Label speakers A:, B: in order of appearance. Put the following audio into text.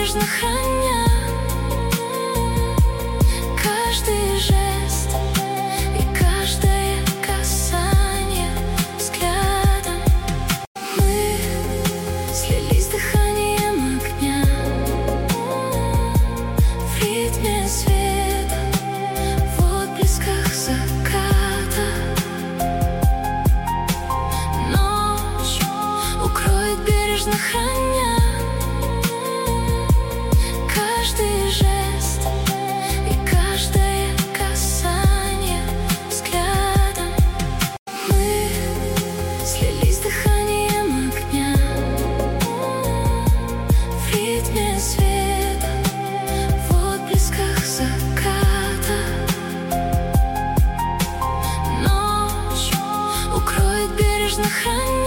A: бережно храня каждый жест и каждое касание взглядом. Мы слились дыханием огня в ритме света, в отблесках заката. Ночь укроет бережно храня каждый жест и каждое касание взглядом. Мы слились дыханием огня в ритме света, в отблесках заката. Ночь укроет бережно храня